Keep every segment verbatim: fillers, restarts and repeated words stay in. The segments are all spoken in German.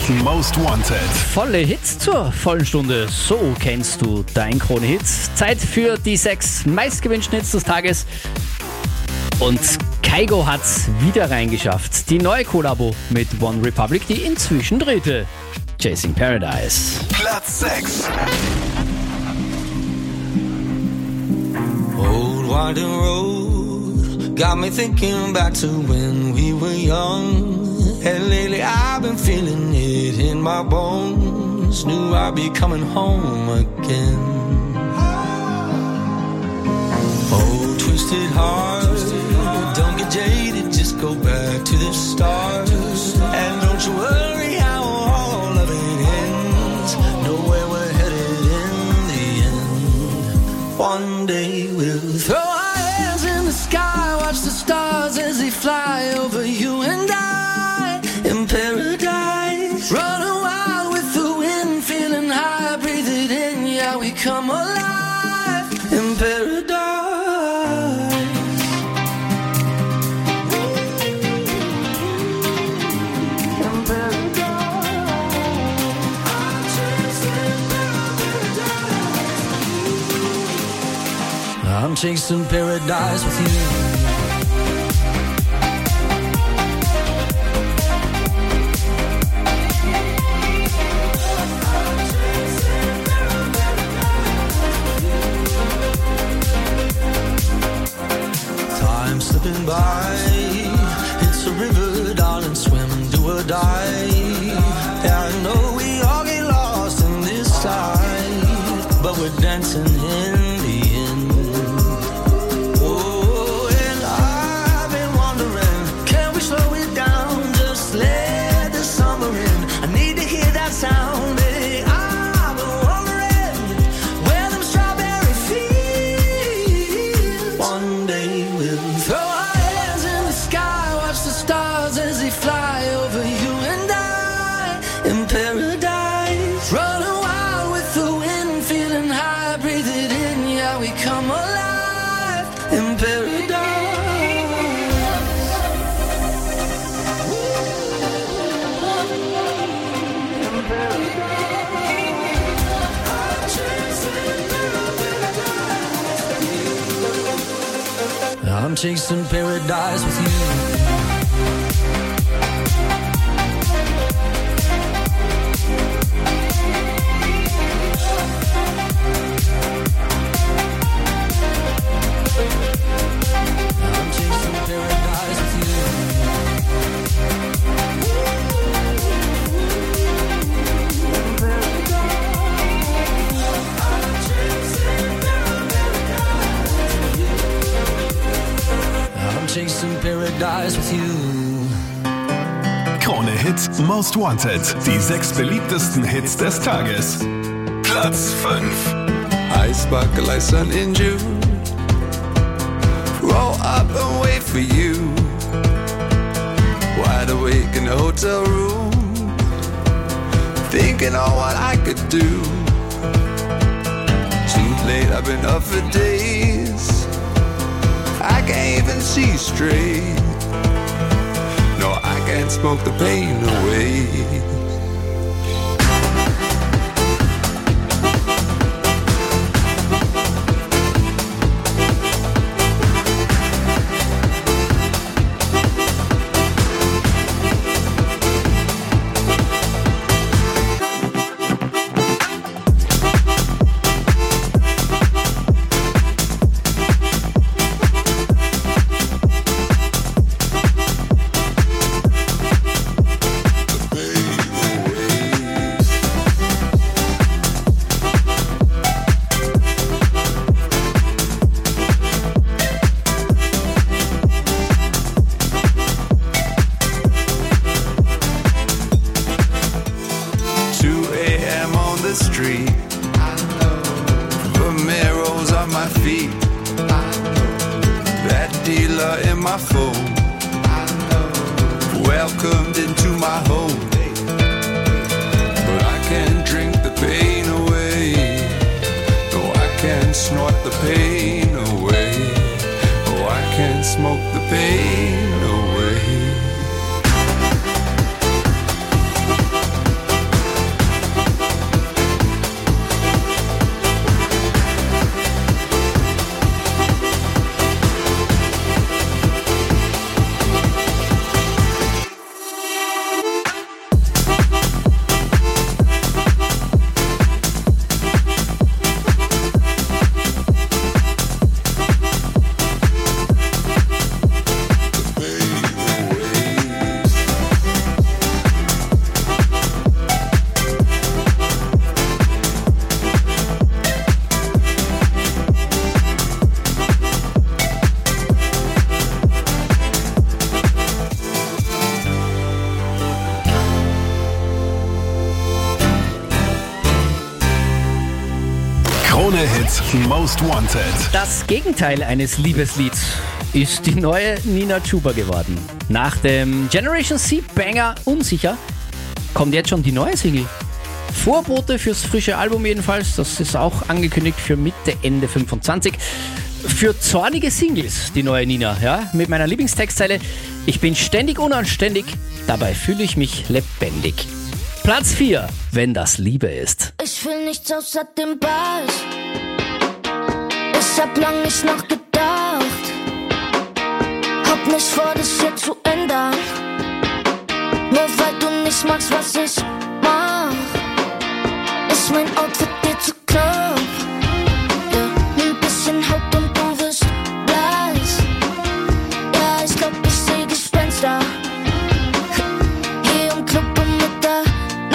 Most Wanted. Volle Hits zur vollen Stunde. So kennst du dein Krone-Hit. Zeit für die sechs meistgewünschten Hits des Tages. Und Kygo hat's wieder reingeschafft. Die neue Kollabo mit One Republic, die inzwischen drehte. Chasing Paradise. Platz sechs. Old winding road got me thinking back to when we were young. And lately I've been feeling it in my bones. Knew I'd be coming home again. Oh, twisted heart, don't get jaded, just go back to the start. And don't you worry how all of it ends. Know where we're headed in the end. One day we'll throw our hands in the sky, watch the stars as they fly over you and I. In paradise, running wild with the wind, feeling high, breathe it in, yeah, we come alive. In paradise. In paradise. I'm chasing paradise. I'm chasing paradise with you. Slipping by, it's a river, darling, swim, do or die. Yeah, I know we all get lost in this life, but we're dancing in the end. Oh, and I've been wondering, can we slow it down, just let the summer in? I need to hear that sound. Hey, I've been wondering where them strawberry fields. One day we'll throw our hands in the sky, watch the stars as they fly over you and I. In paradise, running wild with the wind, feeling high, breathe it in, yeah, we come alive. In paradise. In paradise. I'm chasing paradise with you. I'm chasing paradise with you. I'm chasing paradise with you. Krone Hit Most Wanted. Die sechs beliebtesten Hits des Tages. Platz fünf. I sparkle like sun in June. Roll up and wait for you. Wide awake in the hotel room, thinking on what I could do. Too late, I've been up for days. I can't even see straight. No, I can't smoke the pain away. Welcomed into my home, but I can't drink the pain away. No, I can't snort the pain away. Oh, I can't smoke the pain away. Krone Hits Most Wanted. Das Gegenteil eines Liebeslieds ist die neue Nina Chuba geworden. Nach dem Generation C Banger Unsicher kommt jetzt schon die neue Single. Vorbote fürs frische Album jedenfalls, das ist auch angekündigt für Mitte, Ende fünfundzwanzig. Für zornige Singles, die neue Nina, ja, mit meiner Lieblingstextzeile: Ich bin ständig unanständig, dabei fühle ich mich lebendig. Platz vier, wenn das Liebe ist. Ich will nichts außer dem Ball. Ich hab lang nicht nachgedacht. Hab nicht vor, das hier zu ändern. Nur weil du nicht magst, was ich mach. Ist mein Outfit dir zu knapp? Ja, ein bisschen Haut und du wirst blass. Ja, ich glaub, ich seh Gespenster. Hier im Club um Mitternacht.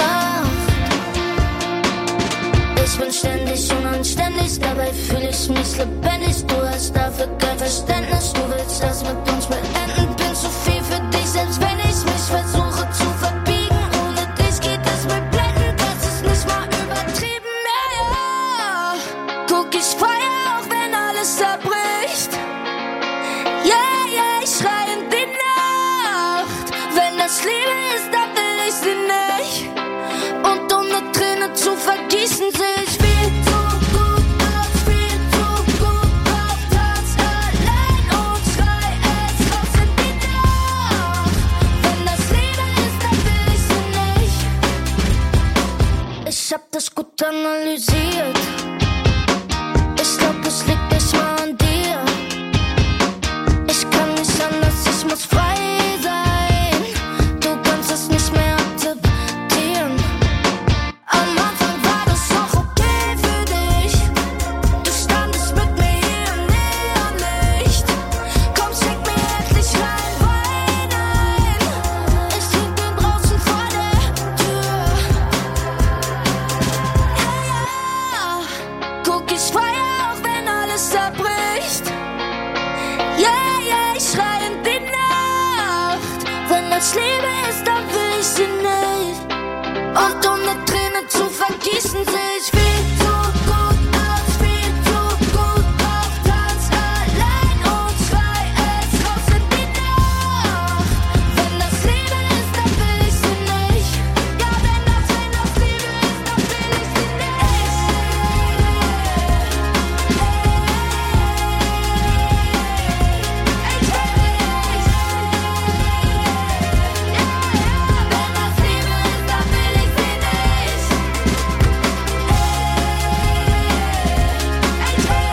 Ich bin ständig unanständig, dabei fühl ich mich lebendig. Du hast dafür kein Verständnis, du willst das mit uns beenden. Bin zu viel für dich, selbst wenn ich mich versuche zu verbiegen. Ohne dich geht es mir blendend, das ist nicht mal übertrieben. Ja, ja, guck, ich feier auch, wenn alles zerbricht. Ja, ja, ich schrei in die Nacht. Wenn das Liebe ist, dann will ich sie nicht. Und um eine Träne zu vergießen, seh ich viel zu gut aus, viel zu gut auf Tanz allein und schrei es raus in die Nacht. Wenn das Liebe ist, dann will ich sie nicht. Ich hab das gut analysiert. Ich glaub, es liegt nicht mal an dir. Ich kann nicht anders, ich muss frei sein. Du kannst es nicht mehr akzeptieren. Am Anfang war das auch okay für dich. Du standest mit mir hier im Neonlicht. Komm, schick mir endlich rein Wein ein. Ich trink den draußen vor der Tür. Ja, ja, guck, ich feier auch, wenn alles zerbricht. Ja, ja, ich schrei in die Nacht. Wenn das Liebe ist, dann will ich sie nicht. Und um eine Träne zu vergießen, seh ich viel zu gut aus, viel zu gut auf Tanz allein und schrei es raus in die Nacht. Wenn das Liebe ist, dann will ich sie nicht. Ja, wenn das, wenn das Liebe ist, dann will ich sie nicht. Ich will nicht. Ja, ja, wenn das Liebe ist, dann will ich sie nicht. Ich will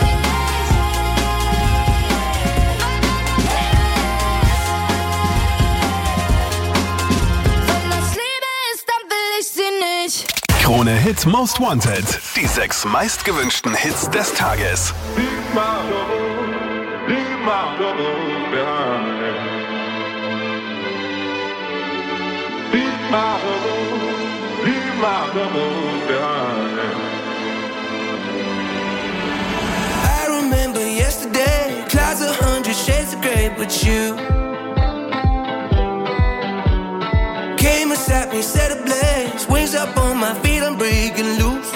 nicht. Wenn das Liebe ist, dann will ich sie nicht. Krone Hit Most Wanted. Die sechs meistgewünschten Hits des Tages. Leave my trouble, leave my trouble behind. Leave my trouble, leave my trouble behind. I remember yesterday, clouds a hundred shades of grey, but you came and sat me, set ablaze, wings up on my feet, I'm breaking loose.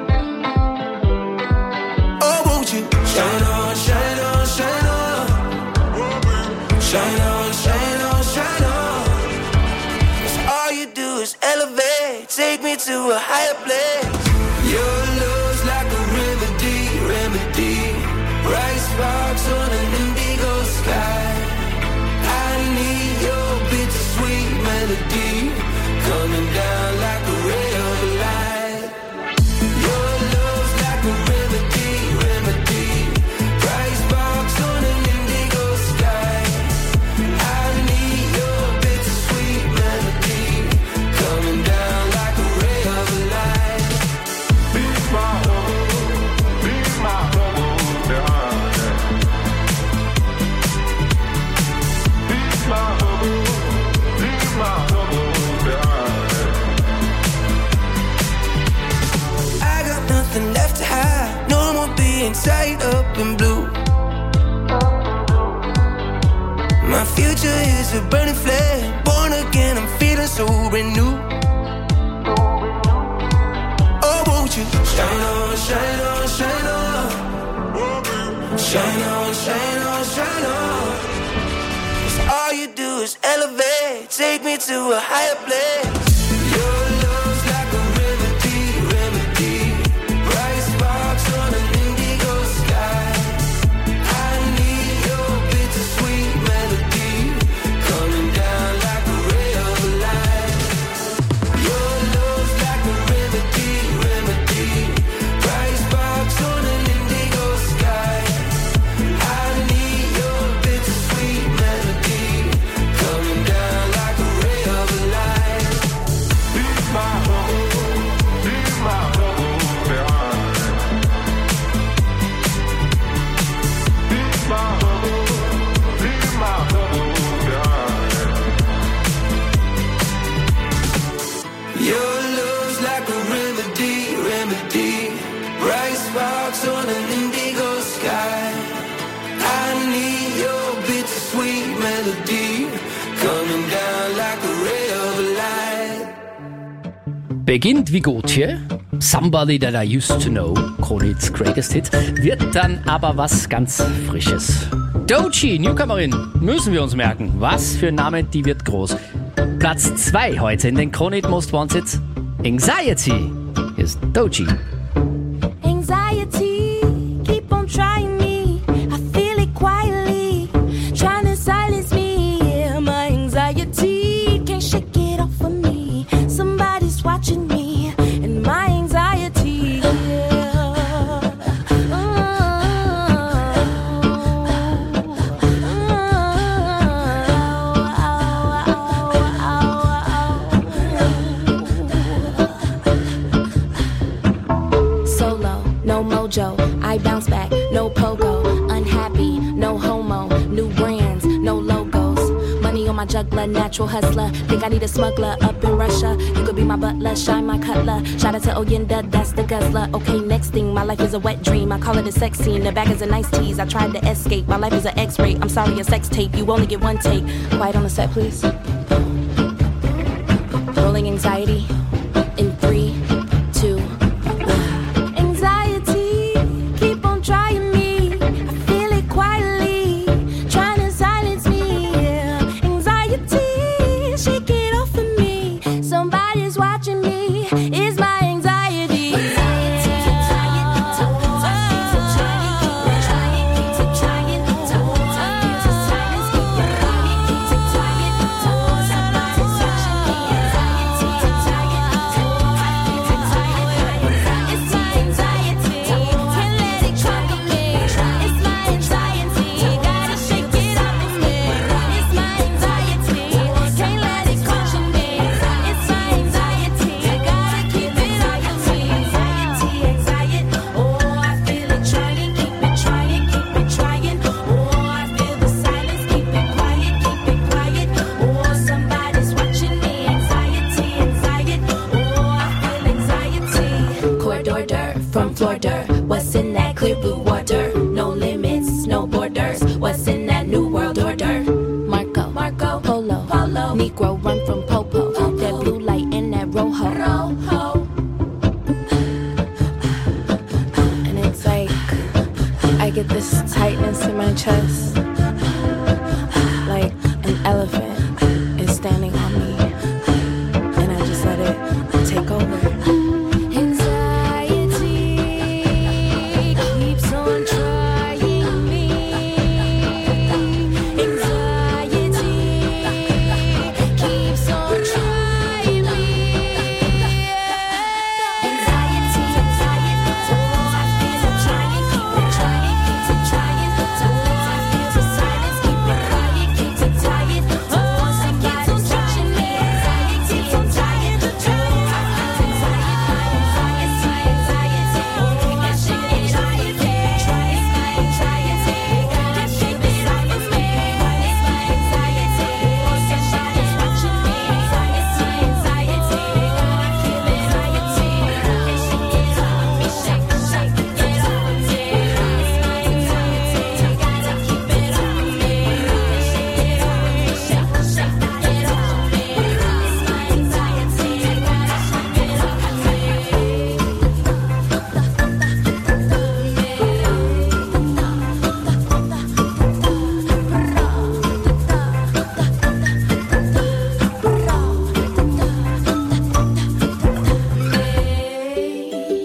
Oh, won't you shine on, shine on, shine on, shine on, shine on, shine on. 'Cause all you do is elevate, take me to a higher place. Your love's like a remedy, remedy. Bright sparks on an indigo sky. I need your bittersweet melody coming down like a ray of light. Your love's like a remedy, remedy. Bright sparks on an indigo sky. I need your bittersweet melody coming down like a ray of light. Leave my trouble, leave my trouble behind. Leave my trouble, leave my trouble behind. I got nothing left to hide. No more being tied up in blue. My future is a burning flame. Born again, I'm feeling so renewed. Oh, won't you shine on, shine on, shine on. Shine on, shine on, shine on. 'Cause all you do is elevate, take me to a higher place. Your love's like a remedy, remedy. Bright sparks on an indigo sky. I need your bittersweet melody coming down like a ray of light. Your love's like a remedy, remedy. Bright sparks on an indigo sky. I need your bittersweet melody coming down like a ray of light. Leave my home, leave my home behind. Leave my home, leave my home behind. Your love's like a remedy, remedy. Bright sparks on an indigo sky. I need your bittersweet melody coming down like a ray of light. Beginnt wie Gotye, Somebody That I Used To Know, Kronhits Greatest Hit, wird dann aber was ganz Frisches. Doechii, Newcomerin, müssen wir uns merken. Was für ein Name, die wird groß. Platz zwei heute in den Kronhit Most Wanted, Anxiety, hier ist Doechii. Anxiety, keep on trying me. I feel it quietly, trying to silence me. Yeah, my anxiety can't shake it off of me. Somebody's watching me, and my anxiety. Yeah. Solo, no mojo, I bounce back, no pogo, unhappy, no homo, new brands, no logos, money on my juggler, natural hustler, think I need a smuggler up in Russia, you could be my butler, shine my cutler, shout out to Oyenda, that's the guzzler, okay next thing, my life is a wet dream, I call it a sex scene, the bag is a nice tease, I tried to escape, my life is an x-ray, I'm sorry a sex tape, you only get one take, quiet on the set please, rolling anxiety, in three, two, anxiety, keep on trying me. I feel it quietly, trying to silence me. Yeah. Anxiety, shake it off of me. Somebody's watching me. It's my anxiety. Anxiety, from Florida. What's in that clear blue water? No limits, no borders. What's in that new world order? Marco, Marco, Polo, Polo. Negro run from Popo. Popo. That blue light in that rojo. Rojo. And it's like I get this tightness in my chest, like an elephant is standing on me, and I just let it take over. Anxiety keeps on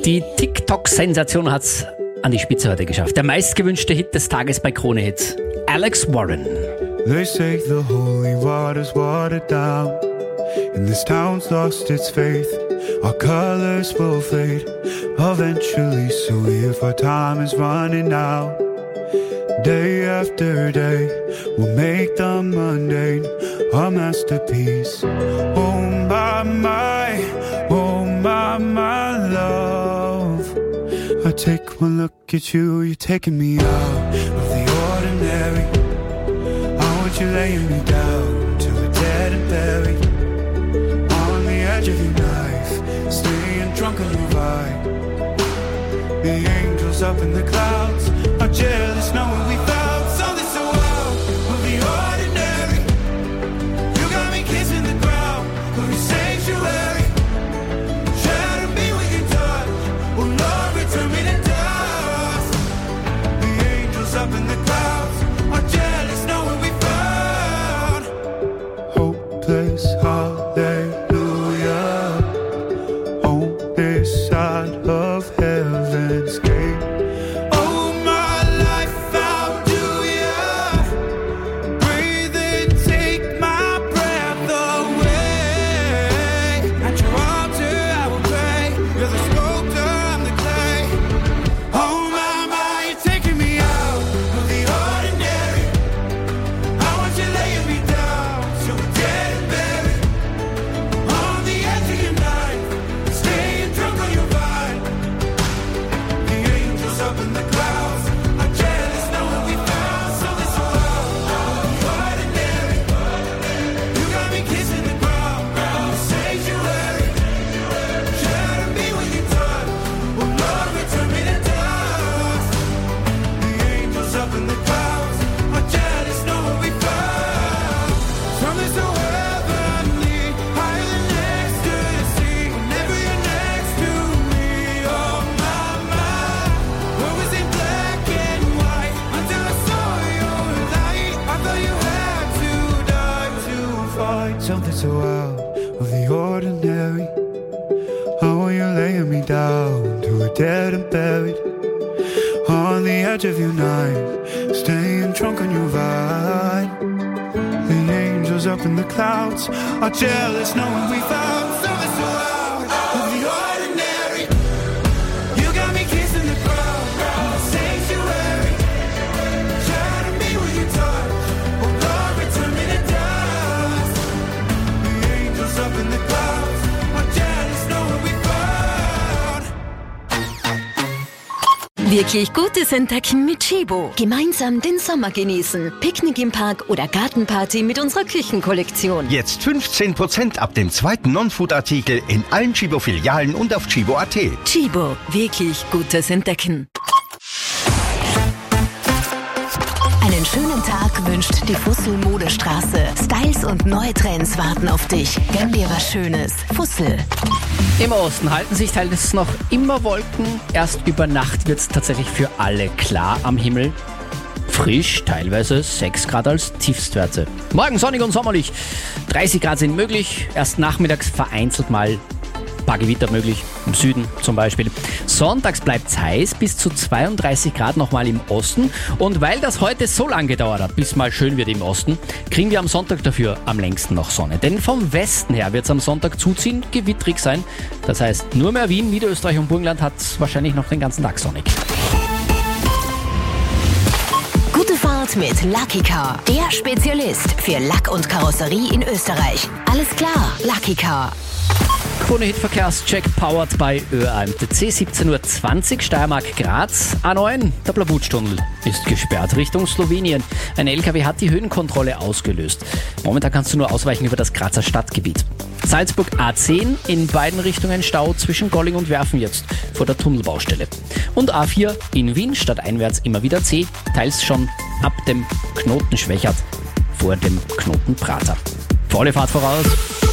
Die TikTok-Sensation hat's an die Spitze heute geschafft. Der meistgewünschte Hit des Tages bei Krone Hit. Alex Warren. They say the holy water's watered down, and this town's lost its faith. Our colors will fade eventually, so if our time is running out, day after day, we'll make the mundane a masterpiece. Oh my, my, oh my, my love. I take one look at you, you're taking me out of the ordinary. I want you laying me down till we're dead and buried, on the edge of your knife, staying drunk on your vibe. The angels up in the clouds are jealous knowing we found something so wild of the ordinary. You got me kissing the ground of your sanctuary. Shadow me with your touch, oh Lord, return me to dust. The angels up in the clouds are jealous knowing we found hopeless hallelujah on this side of heaven's gate. Oh, my life found you, yeah. Breathe and take my breath away. At your altar I will pray. You're the sculptor, I'm the clay. Oh, my, my, you're taking me out of the ordinary. I want you laying me down till we're dead and buried, on the edge of your knife, staying drunk on your vine. The angels up in the clouds are jealous knowing we found something so wild, the ordinary. You got me kissing the ground, the sanctuary. Shadow me with your touch, oh Lord, return me to dust. The angels up in the clouds are jealous knowing we found something so heavenly, higher than ecstasy. Whenever you're next to me, oh my, my. What was in black and white until I saw your light? I thought you had to die to find something so out of the ordinary. I want you laying me down till we're dead and buried, on the edge of your knife, staying drunk on your vine. The angels up in the clouds are jealous knowing we found something so out of the ordinary. You got me kissing the ground, the sanctuary. Shadow me with your touch, oh Lord, return me to dust. The angels up in the clouds are jealous knowing we found. Wirklich gutes Entdecken mit Chibo. Gemeinsam den Sommer genießen. Picknick im Park oder Gartenparty mit unserer Küchenkollektion. Jetzt fünfzehn Prozent ab dem zweiten Non-Food-Artikel in allen Chibo-Filialen und auf chibo punkt at. Chibo, wirklich gutes Entdecken. Einen schönen Tag wünscht die Fussel Modestraße. Styles und neue Trends warten auf dich. Gönn dir was Schönes. Fussel. Im Osten halten sich teils noch immer Wolken. Erst über Nacht wird es tatsächlich für alle klar am Himmel. Frisch, teilweise sechs Grad als Tiefstwerte. Morgen sonnig und sommerlich. dreißig Grad sind möglich. Erst nachmittags vereinzelt mal ein paar Gewitter möglich. Im Süden zum Beispiel. Sonntags bleibt es heiß, bis zu zweiunddreißig Grad nochmal im Osten. Und weil das heute so lange gedauert hat, bis mal schön wird im Osten, kriegen wir am Sonntag dafür am längsten noch Sonne. Denn vom Westen her wird es am Sonntag zuziehen, gewittrig sein. Das heißt, nur mehr Wien, Niederösterreich und Burgenland hat es wahrscheinlich noch den ganzen Tag sonnig. Gute Fahrt mit Lucky Car. Der Spezialist für Lack und Karosserie in Österreich. Alles klar, Lucky Car. Krone Hit Verkehrscheck powered by Ö A M T C. siebzehn Uhr zwanzig Steiermark Graz. A neun, der Blabutstunnel ist gesperrt Richtung Slowenien. Ein L K W hat die Höhenkontrolle ausgelöst. Momentan kannst du nur ausweichen über das Grazer Stadtgebiet. Salzburg A zehn, in beiden Richtungen Stau zwischen Golling und Werfen jetzt vor der Tunnelbaustelle. Und A vier in Wien stadteinwärts immer wieder C, teils schon ab dem Knoten Schwächert vor dem Knoten Prater. Volle Fahrt voraus.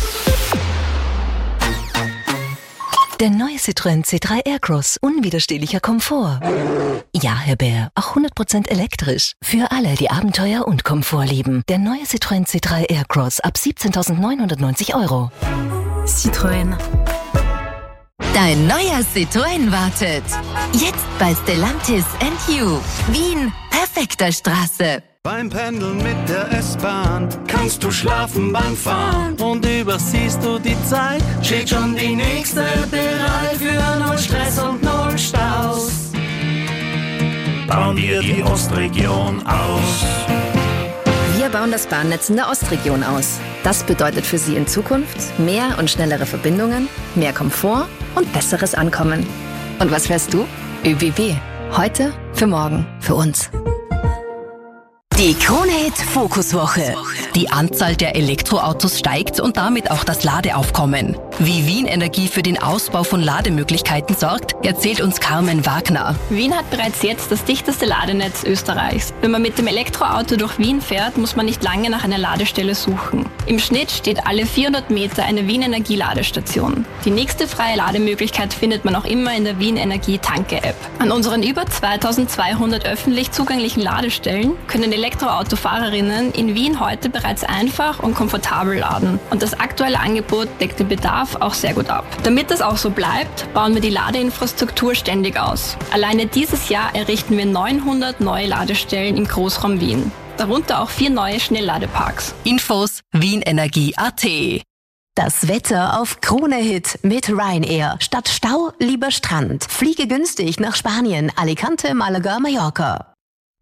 Der neue Citroën C drei Aircross, unwiderstehlicher Komfort. Ja, Herr Bär, auch hundert Prozent elektrisch. Für alle, die Abenteuer und Komfort lieben. Der neue Citroën C drei Aircross ab siebzehntausendneunhundertneunzig Euro. Citroën. Dein neuer Citroën wartet. Jetzt bei Stellantis and You. Wien, perfekter Straße. Beim Pendeln mit der S-Bahn kannst du schlafen beim Fahren und übersiehst du die Zeit. Steht schon die nächste bereit für null Stress und null Staus. Bauen wir die Ostregion aus. Wir bauen das Bahnnetz in der Ostregion aus. Das bedeutet für Sie in Zukunft mehr und schnellere Verbindungen, mehr Komfort und besseres Ankommen. Und was fährst du? ÖBB. Heute, für morgen, für uns. Die Krone-Hit Fokuswoche. Die Anzahl der Elektroautos steigt und damit auch das Ladeaufkommen. Wie Wien Energie für den Ausbau von Lademöglichkeiten sorgt, erzählt uns Carmen Wagner. Wien hat bereits jetzt das dichteste Ladenetz Österreichs. Wenn man mit dem Elektroauto durch Wien fährt, muss man nicht lange nach einer Ladestelle suchen. Im Schnitt steht alle vierhundert Meter eine Wien Energie Ladestation. Die nächste freie Lademöglichkeit findet man auch immer in der Wien Energie Tanke-App. An unseren über zweitausendzweihundert öffentlich zugänglichen Ladestellen können Elektroautofahrerinnen in Wien heute bereits einfach und komfortabel laden. Und das aktuelle Angebot deckt den Bedarf auch sehr gut ab. Damit das auch so bleibt, bauen wir die Ladeinfrastruktur ständig aus. Alleine dieses Jahr errichten wir neunhundert neue Ladestellen im Großraum Wien. Darunter auch vier neue Schnellladeparks. Infos wienenergie punkt at. Das Wetter auf Krone-Hit mit Ryanair. Statt Stau lieber Strand. Fliege günstig nach Spanien, Alicante, Malaga, Mallorca.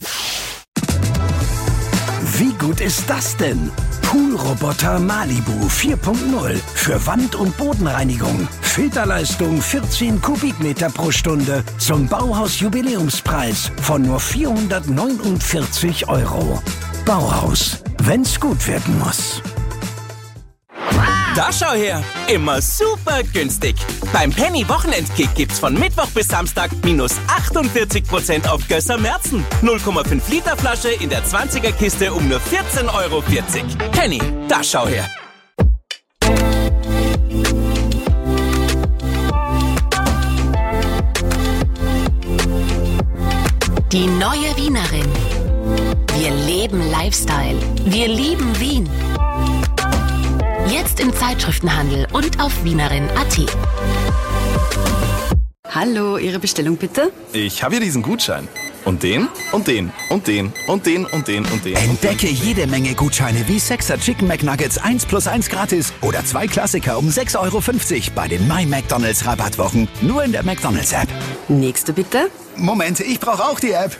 Wie gut ist das denn? Poolroboter Malibu vier Punkt null für Wand- und Bodenreinigung. Filterleistung vierzehn Kubikmeter pro Stunde zum Bauhaus-Jubiläumspreis von nur vierhundertneunundvierzig Euro. Bauhaus, wenn's gut werden muss. Da schau her, immer super günstig. Beim Penny Wochenendkick gibt's von Mittwoch bis Samstag minus achtundvierzig Prozent auf Gösser Märzen. null Komma fünf Liter Flasche in der zwanziger Kiste um nur vierzehn Euro vierzig. Penny, da schau her. Die neue Wienerin. Wir leben Lifestyle. Wir lieben Wien. Jetzt im Zeitschriftenhandel und auf wienerin punkt at. Hallo, Ihre Bestellung bitte? Ich habe hier diesen Gutschein. Und den, und den, und den, und den, und den, und den. Entdecke jede Menge Gutscheine wie sechser Chicken McNuggets eins plus eins gratis oder zwei Klassiker um sechs Euro fünfzig bei den My McDonald's Rabattwochen. Nur in der McDonald's App. Nächste bitte. Moment, ich brauche auch die App.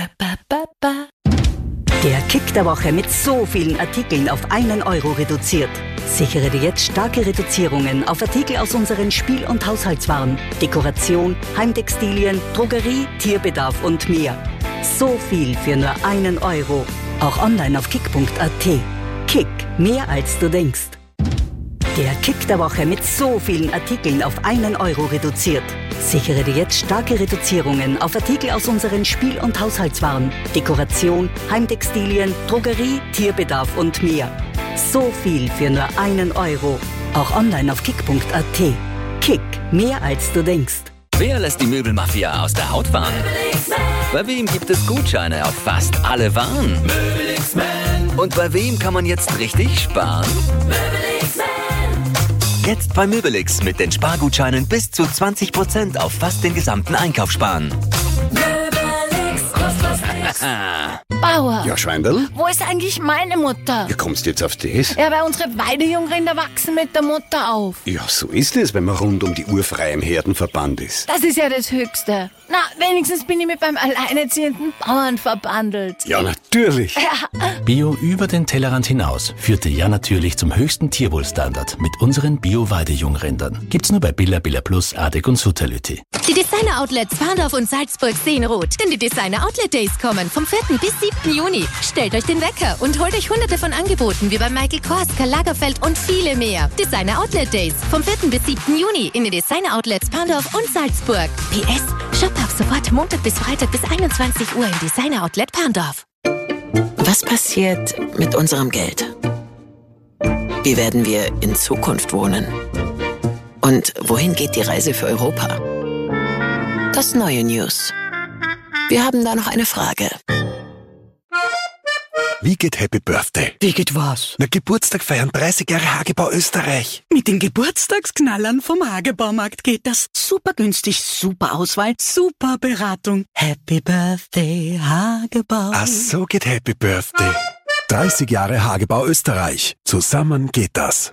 Der Kick der Woche mit so vielen Artikeln auf einen Euro reduziert. Sichere dir jetzt starke Reduzierungen auf Artikel aus unseren Spiel- und Haushaltswaren, Dekoration, Heimtextilien, Drogerie, Tierbedarf und mehr. So viel für nur einen Euro. Auch online auf kick punkt at. Kick, mehr als du denkst. Der Kick der Woche mit so vielen Artikeln auf einen Euro reduziert. Sichere dir jetzt starke Reduzierungen auf Artikel aus unseren Spiel- und Haushaltswaren, Dekoration, Heimtextilien, Drogerie, Tierbedarf und mehr. So viel für nur einen Euro. Auch online auf kick punkt at. Kick, mehr als du denkst. Wer lässt die Möbelmafia aus der Haut fahren? Bei wem gibt es Gutscheine auf fast alle Waren? Und bei wem kann man jetzt richtig sparen? Jetzt bei Möbelix mit den Spargutscheinen bis zu zwanzig Prozent auf fast den gesamten Einkauf sparen. Bauer. Ja, Schweindl? Wo ist eigentlich meine Mutter? Wie kommst du jetzt auf das? Ja, weil unsere Weidejungrinder wachsen mit der Mutter auf. Ja, so ist es, wenn man rund um die Uhr frei im Herdenverband ist. Das ist ja das Höchste. Na, wenigstens bin ich mit meinem alleinerziehenden Bauern verbandelt. Ja, natürlich. Ja. Bio über den Tellerrand hinaus führte ja natürlich zum höchsten Tierwohlstandard mit unseren Bio-Weidejungrindern. Gibt's nur bei Billa, Billa Plus, Adek und Sutterlütti. Die Designer-Outlets Bahndorf und Salzburg sehen rot, denn die Designer-Outlet-Days kommen vom vierten bis siebten Juni. Stellt euch den Wecker und holt euch hunderte von Angeboten wie bei Michael Kors, Karl Lagerfeld und viele mehr. Designer-Outlet-Days vom vierten bis siebten Juni in den Designer-Outlets Bahndorf und Salzburg. P S. Shop ab sofort Montag bis Freitag bis einundzwanzig Uhr im Designer-Outlet Bahndorf. Was passiert mit unserem Geld? Wie werden wir in Zukunft wohnen? Und wohin geht die Reise für Europa? Das neue News. Wir haben da noch eine Frage. Wie geht Happy Birthday? Wie geht was? Na, Geburtstag feiern, dreißig Jahre Hagebau Österreich. Mit den Geburtstagsknallern vom Hagebaumarkt geht das super günstig, super Auswahl, super Beratung. Happy Birthday, Hagebau. Ach, so geht Happy Birthday. dreißig Jahre Hagebau Österreich. Zusammen geht das.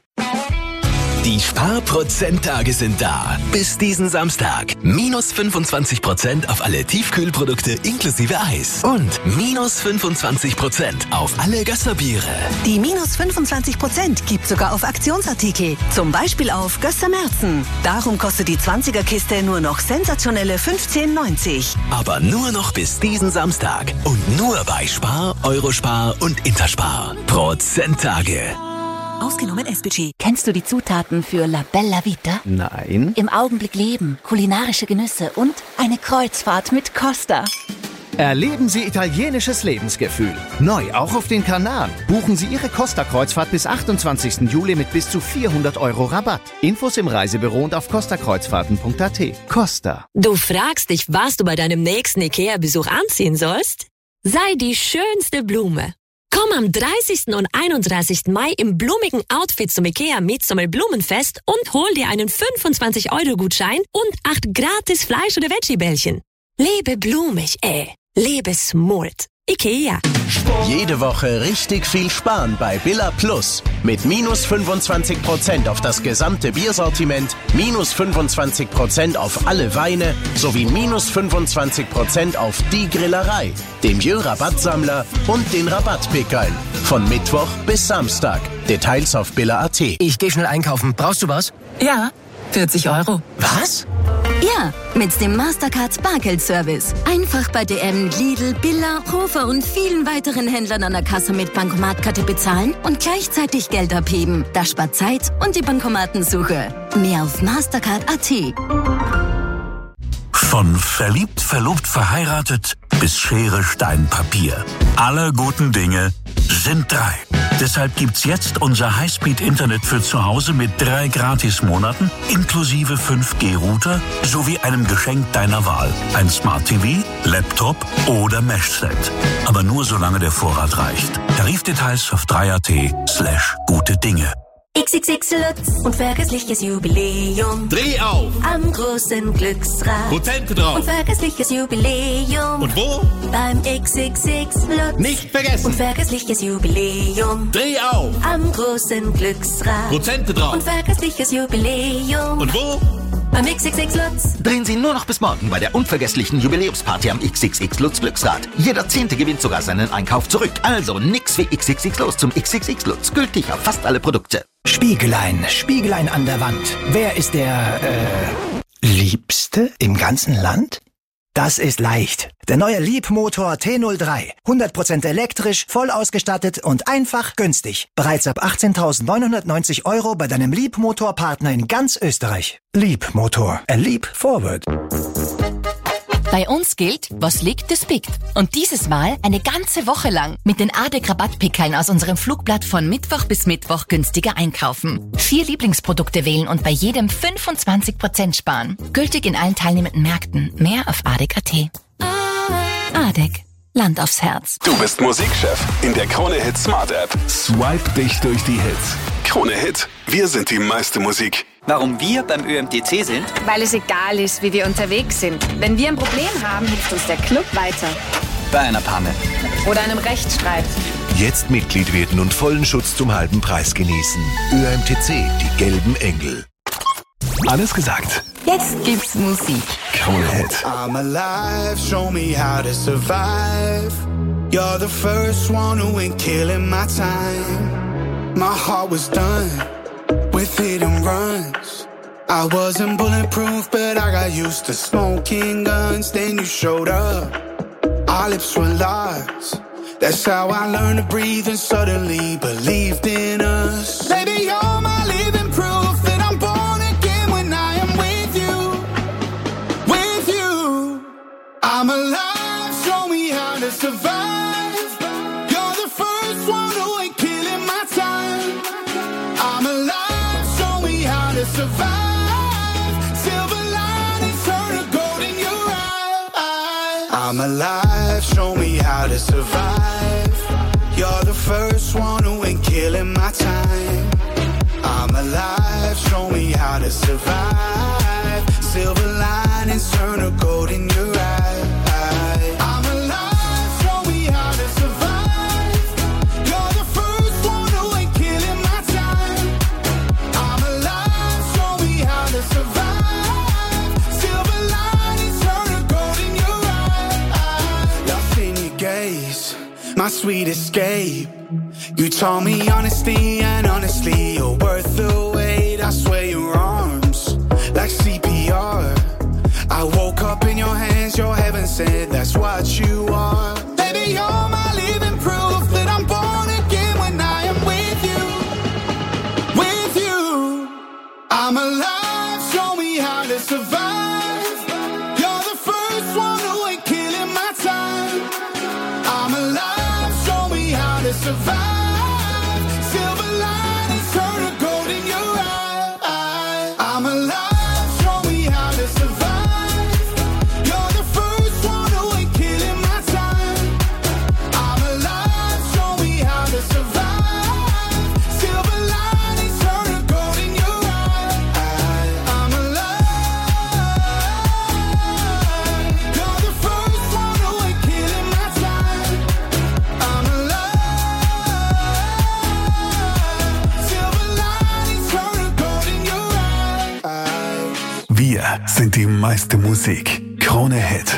Die Sparprozenttage sind da. Bis diesen Samstag. Minus fünfundzwanzig Prozent auf alle Tiefkühlprodukte inklusive Eis. Und minus fünfundzwanzig Prozent auf alle Gösserbiere. Die minus fünfundzwanzig Prozent gibt sogar auf Aktionsartikel. Zum Beispiel auf Gösser Märzen. Darum kostet die zwanziger-Kiste nur noch sensationelle fünfzehn neunzig. Aber nur noch bis diesen Samstag. Und nur bei Spar, Eurospar und Interspar. Prozenttage. Ausgenommen S B G. Kennst du die Zutaten für La Bella Vita? Nein. Im Augenblick leben, kulinarische Genüsse und eine Kreuzfahrt mit Costa. Erleben Sie italienisches Lebensgefühl. Neu auch auf den Kanaren. Buchen Sie Ihre Costa-Kreuzfahrt bis achtundzwanzigsten Juli mit bis zu vierhundert Euro Rabatt. Infos im Reisebüro und auf costa kreuzfahrten punkt a t. Costa. Du fragst dich, was du bei deinem nächsten Ikea-Besuch anziehen sollst? Sei die schönste Blume. Komm am dreißigsten und einunddreißigsten Mai im blumigen Outfit zum Ikea Midsummer Blumenfest und hol dir einen fünfundzwanzig Euro Gutschein und acht gratis Fleisch- oder Veggie-Bällchen. Lebe blumig, ey. Lebe smooth. Ikea. Jede Woche richtig viel sparen bei Billa Plus. Mit minus fünfundzwanzig Prozent auf das gesamte Biersortiment, minus fünfundzwanzig Prozent auf alle Weine sowie minus fünfundzwanzig Prozent auf die Grillerei, dem Jö-Rabattsammler und den Rabattpickeln. Von Mittwoch bis Samstag. Details auf billa punkt a t. Ich geh schnell einkaufen. Brauchst du was? Ja, vierzig Euro. Was? Ja, mit dem Mastercard Bargeldservice. Einfach bei D M, Lidl, Billa, Hofer und vielen weiteren Händlern an der Kasse mit Bankomatkarte bezahlen und gleichzeitig Geld abheben. Das spart Zeit und die Bankomatensuche. Mehr auf mastercard punkt a t. Von verliebt, verlobt, verheiratet bis Schere, Stein, Papier. Alle guten Dinge sind drei. Deshalb gibt's jetzt unser Highspeed-Internet für zu Hause mit drei Gratismonaten inklusive fünf G Router sowie einem Geschenk deiner Wahl. Ein Smart T V, Laptop oder Mesh-Set. Aber nur solange der Vorrat reicht. Tarifdetails auf drei punkt a t slash gute Dinge. X X X Lutz und vergessliches Jubiläum. Dreh auf! Am großen Glücksrad. Prozente drauf! Und vergessliches Jubiläum. Und wo? Beim X X X Lutz. Nicht vergessen! Und vergessliches Jubiläum. Dreh auf! Am großen Glücksrad. Prozente drauf! Und vergessliches Jubiläum. Und wo? Beim X X X Lutz. Drehen Sie nur noch bis morgen bei der unvergesslichen Jubiläumsparty am X X X Lutz Glücksrad. Jeder Zehnte gewinnt sogar seinen Einkauf zurück. Also nix wie X X X los zum X X X Lutz. Gültig auf fast alle Produkte. Spiegelein, Spiegelein an der Wand. Wer ist der, äh, Liebste im ganzen Land? Das ist leicht. Der neue Liebmotor T null drei. hundert Prozent elektrisch, voll ausgestattet und einfach günstig. Bereits ab achtzehntausendneunhundertneunzig Euro bei deinem Liebmotorpartner in ganz Österreich. Liebmotor. A leap forward. Bei uns gilt, was liegt, das biegt. Und dieses Mal eine ganze Woche lang mit den A D E C-Rabattpickeln aus unserem Flugblatt von Mittwoch bis Mittwoch günstiger einkaufen. Vier Lieblingsprodukte wählen und bei jedem fünfundzwanzig Prozent sparen. Gültig in allen teilnehmenden Märkten. Mehr auf A D E C punkt a t. A D E C. Land aufs Herz. Du bist Musikchef in der Krone-Hit Smart App. Swipe dich durch die Hits. Krone-Hit. Wir sind die meiste Musik. Warum wir beim Ö M T C sind? Weil es egal ist, wie wir unterwegs sind. Wenn wir ein Problem haben, hilft uns der Club weiter. Bei einer Panne. Oder einem Rechtsstreit. Jetzt Mitglied werden und vollen Schutz zum halben Preis genießen. Ö M T C, die gelben Engel. Alles gesagt. Jetzt gibt's Musik. Krone-Hit. I'm alive, show me how to survive. You're the first one who ain't killing my time. My heart was done with hit and runs. I wasn't bulletproof, but I got used to smoking guns. Then you showed up, our lips were locked. That's how I learned to breathe and suddenly believed in us. Baby, you're my living proof that I'm born again when I am with you. With you, I'm alive, show me how to survive. You're the first one who ain't killing my time. I'm alive, show me how to survive. Silver linings turn to gold in your eyes. I'm alive, show me how to survive. You're the first one who ain't killing my time. I'm alive, show me how to survive. Silver linings turn to gold in your eye. I'm alive, show me how to survive. You're the first one who ain't killing my time. I'm alive, show me how to survive. Silver linings turn to gold in your eye. Lost in your gaze, my sweet escape. You taught me honesty, and honestly, you're worth the wait. I swear your arms, like C P R. I woke up in your hands, your heaven said that's what you are. Baby, you're my living proof that I'm born again when I am with you. With you, I'm alive, show me how to survive. You're the first one who ain't killing my time. I'm alive, show me how to survive. Wir sind die meiste Musik. Krone Hit.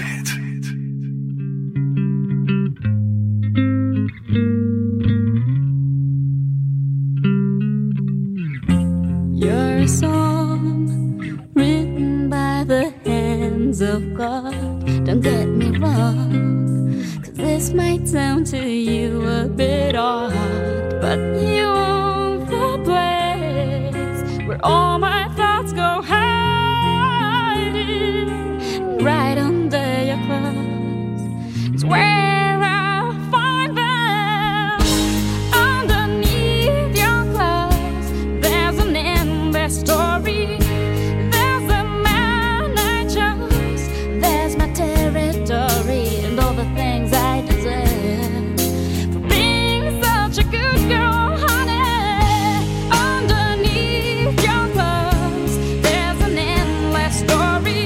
You're a song written by the hands of God. Don't get me wrong, 'cause this might sound to you a bit odd, but you own the place where all my thoughts go hiding. Right under your clothes is where I find them. Underneath your clothes, there's an endless story. There's a man I chose. There's my territory and all the things I deserve for being such a good girl, honey. Underneath your clothes, there's an endless story.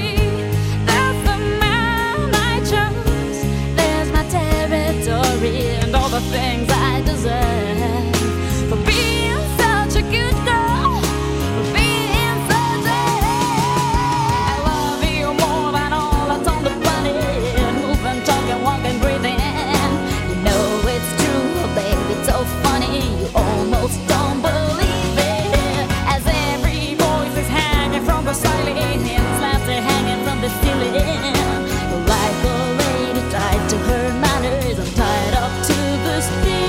And all the things I deserve for being such a good girl, for being such a... I love you more than all that's on the planet. Moving, talking, walking, breathing. You know it's true, baby, it's so funny. You almost don't believe it. As every voice is hanging from the ceiling, and slabs are hanging from the ceiling. You're like a lady tied to her manners and tied up to the steel.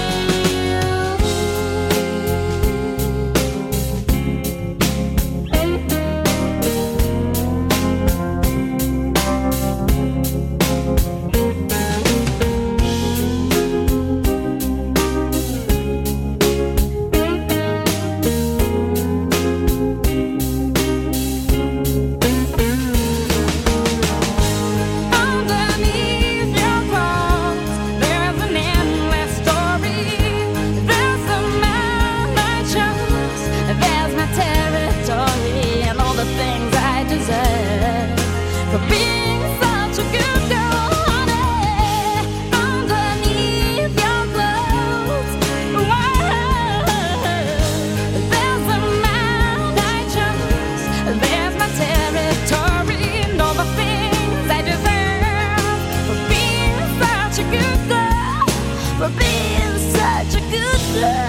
Underneath your clothes, there's an endless story. There's a man I chose. There's my territory and all the things I deserve for being such a good girl, honey. Underneath your clothes, there's a man I chose. There's my territory and all the things I deserve for being such a good girl, for being such a good girl.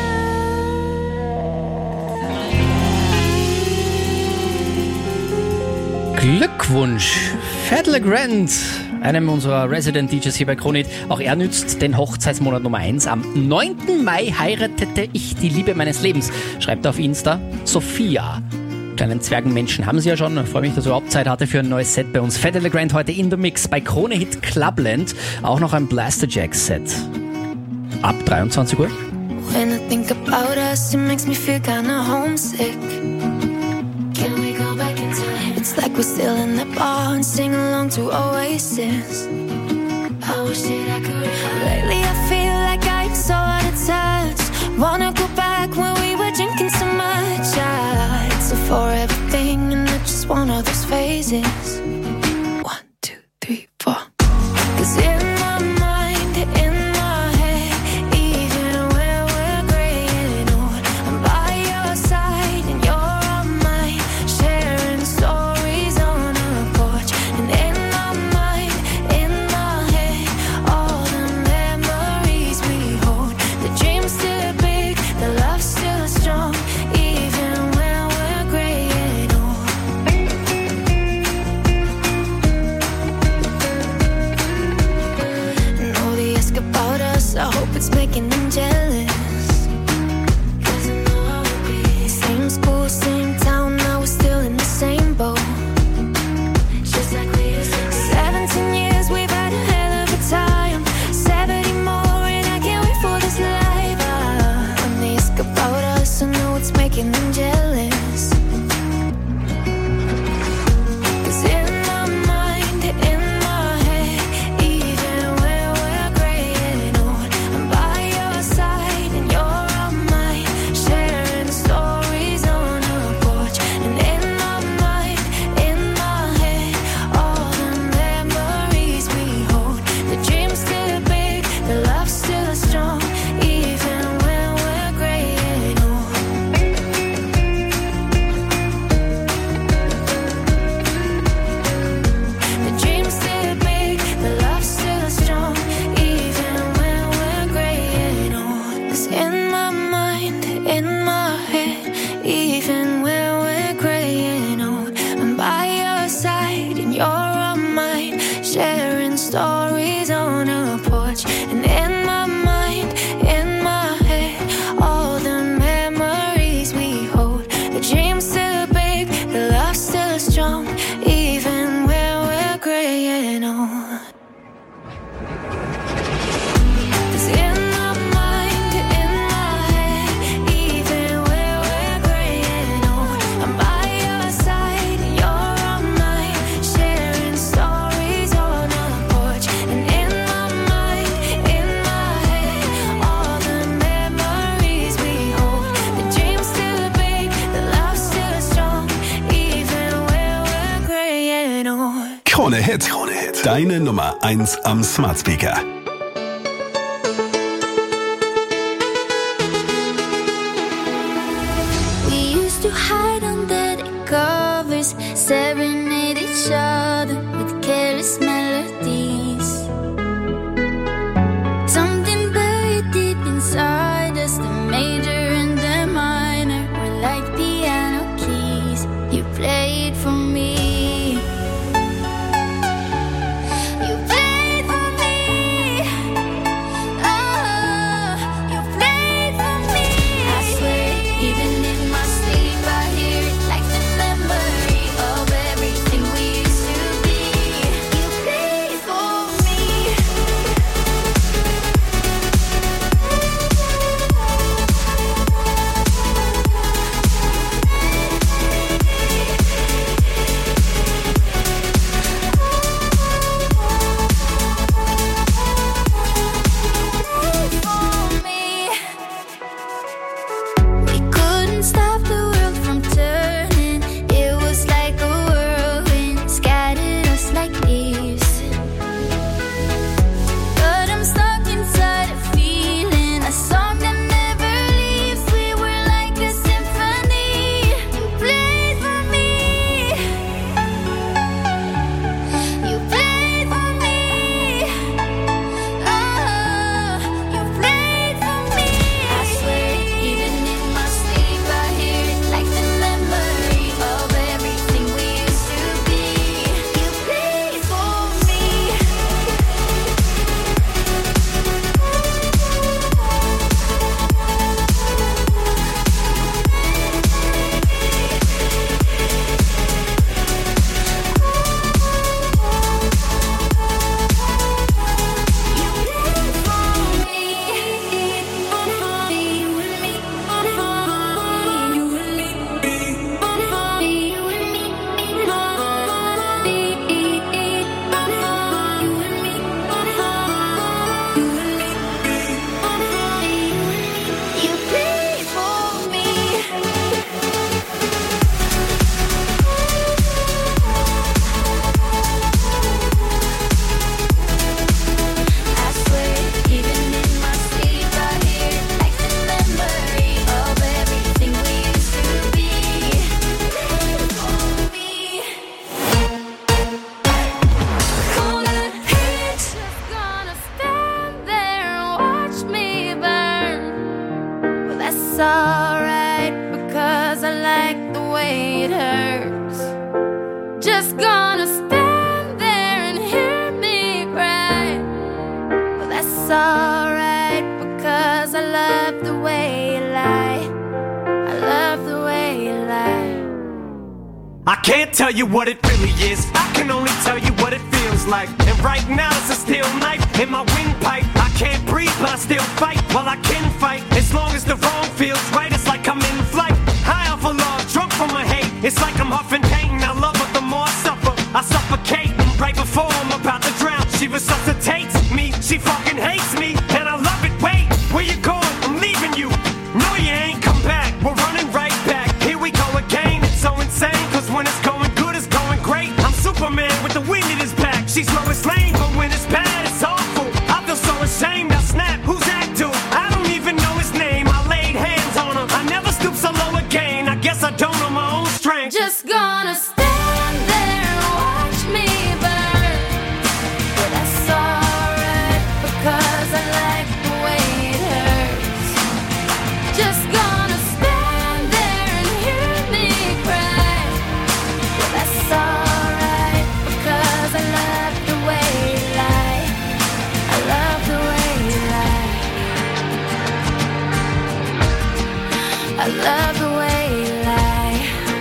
Glückwunsch, Fat LeGrand, einem unserer Resident D Js hier bei Krone Hit. Auch er nützt den Hochzeitsmonat Nummer eins. Am neunten Mai heiratete ich die Liebe meines Lebens, schreibt auf Insta Sophia. Kleinen Zwergenmenschen haben sie ja schon. Ich freue mich, dass er überhaupt Zeit hatte für ein neues Set bei uns. Fat LeGrand heute in the Mix bei Krone Hit Clubland. Auch noch ein Blasterjack-Set. Ab dreiundzwanzig Uhr. When I think about us, it makes me feel kinda homesick. Can we go back in time? It's like we're still in the bar and sing along to Oasis. I wish that I could. Lately I feel like I so out of touch. just one of those phases. One, two, three, four. 'Cause in my mind, in my head, even when we're graying old, I'm by your side and you're on mine, sharing stories on a porch. And in my mind, in my head, all the memories we hold. The dream's still big, the love's still strong, even when we're graying old. And all they ask about us, I hope it's making them jealous. 'Cause I know how it be. Same school, same town, now we're still in the same boat. Just like we used to be. Seventeen years, we've had a hell of a time. Seventy more, and I can't wait for this life. Ah, and they ask about us, I know it's making them jealous. 'Cause in my mind, in my head, even when we're graying old, I'm by your side and you're on mine, sharing stories on a porch. And in my mind, in my head, all the memories we hold. The dream's still big, the love's still strong, even when we're graying old. The dream's still big, the love's still strong, even when we're graying old. 'Cause in my mind, in my head, even when we're graying old, I'm by your side and you're on mine, sharing stories on a porch. And in my mind, in my head, all the memories we hold. The dream's still big, the love's still strong, even when we're graying old. 'Cause in my mind, in my head, even when we're graying old, I'm by your side and you're on mine, sharing stories on a porch. And in my mind, in my head, all the memories we hold. The dream's still big, the love's still strong, even when we're graying old. Krone Hit. Krone Hit. Deine Nummer eins am Smart Speaker. We used to hide under the covers, serenade each other with careless melodies. Something buried deep inside us, the major and the minor were like piano keys. You played for me. You played for me. Oh, you played for me. I swear, even in my sleep, I hear it like the memory of everything we used to be. You can't tell you what it really is. I can only tell you what it feels like. And right now it's a steel knife in my windpipe. I can't breathe, but I still fight. Well, I can fight as long as the wrong feels right. It's like I'm in flight, high off of love, drunk from my hate. It's like I'm huffing pain. I love her, the more I suffer, I suffocate. Right before I'm about to drown, she resuscitates me. She fucking hates me, and I love it. Wait, where you going? I'm leaving you. No, you ain't come back. We're running right back. Here we go again. It's so insane, cause when it's going good, it's going great. I'm Superman with the wind in his back. She's Lois Lane, but when it's bad, it's awful. I feel so ashamed. I snap. Who's that dude? I don't even know his name. I laid hands on him. I never stoop so low again. I guess I don't know my own strength. Just gonna stand there and watch me burn. But that's alright, because I like the way it hurts. Just gonna stand there and hear me cry. But that's alright, because I love the way you lie. I love the way you lie. I love the way you lie.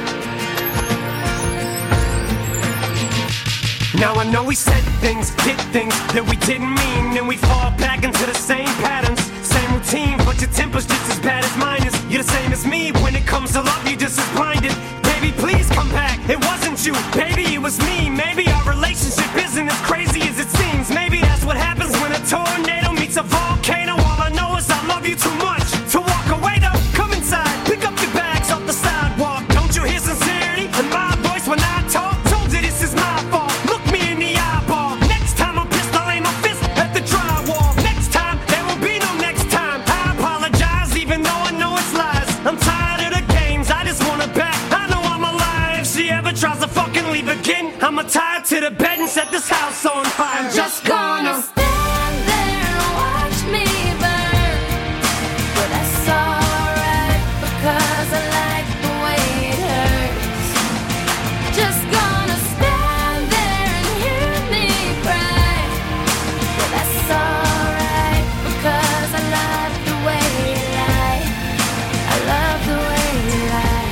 Now I know we said things, did things that we didn't mean, and we fall back into the same patterns, same routine, but your temper's just as bad as mine is. You're the same as me, when it comes to love, you're just as blinded. Baby, please come back, it wasn't you, baby, it was me. Maybe our relationship isn't as crazy as it seems. Maybe that's what happens when a tornado meets a volcano. All I know is I love you too much to walk away though. Come inside, pick up your bags off the sidewalk. Don't you hear sincerity in my voice when I talk? Told you this is my fault. Look me in the eyeball. Next time I'm pissed, I'll aim my fist at the drywall. Next time, there will be no next time. I apologize, even though I know it's lies. I'm tired of the games, I just want it back. I know I'm alive. If she ever tries to fucking leave again, I'ma tie her to the bed and set this house on fire. I'm just gonna stand there and watch me burn. But that's alright, because I like the way it hurts. Just gonna stand there and hear me cry. But that's alright, because I love the way you lie. I love the way you lie.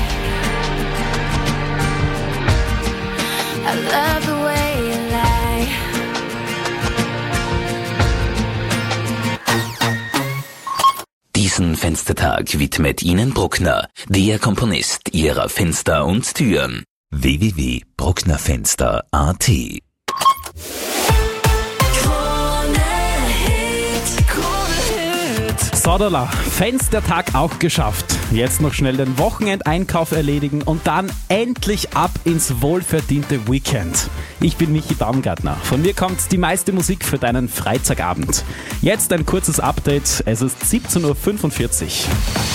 I love the way you lie. Diesen Fenstertag widmet Ihnen Bruckner, der Komponist Ihrer Fenster und Türen. w w w punkt bruckner fenster punkt a t Sodala, Fenstertag auch geschafft. Jetzt noch schnell den Wochenendeinkauf erledigen und dann endlich ab ins wohlverdiente Weekend. Ich bin Michi Baumgartner. Von mir kommt die meiste Musik für deinen Freitagabend. Jetzt ein kurzes Update. Es ist siebzehn Uhr fünfundvierzig.